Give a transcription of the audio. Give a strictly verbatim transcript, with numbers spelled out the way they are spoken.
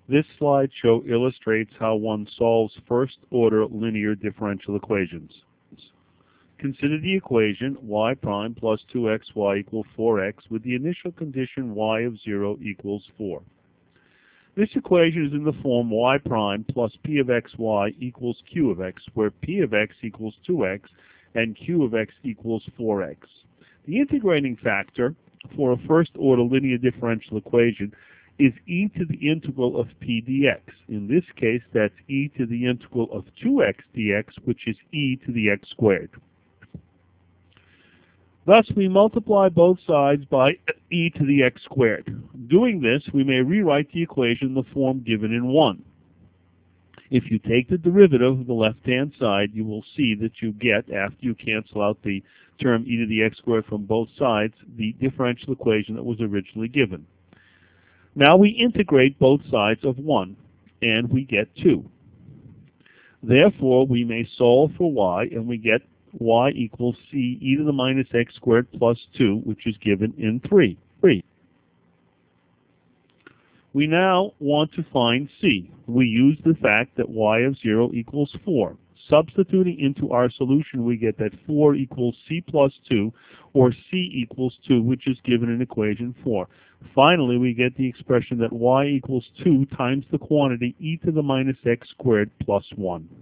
This slideshow illustrates how one solves first-order linear differential equations. Consider the equation y prime plus two x y equals four x with the initial condition y of zero equals four. This equation is in the form y prime plus p of xy equals q of x, where p of x equals two x and q of x equals four x. The integrating factor for a first-order linear differential equation is e to the integral of p dx. In this case, that's e to the integral of two x dx, which is e to the x squared. Thus, we multiply both sides by e to the x squared. Doing this, we may rewrite the equation in the form given in one. If you take the derivative of the left-hand side, you will see that you get, after you cancel out the term e to the x squared from both sides, the differential equation that was originally given. Now we integrate both sides of one, and we get two. Therefore, we may solve for y, and we get y equals c e to the minus x squared plus two, which is given in three. three. We now want to find c. We use the fact that y of zero equals four. Substituting into our solution, we get that four equals c plus two, or c equals two, which is given in equation four. Finally, we get the expression that y equals two times the quantity e to the minus x squared plus one.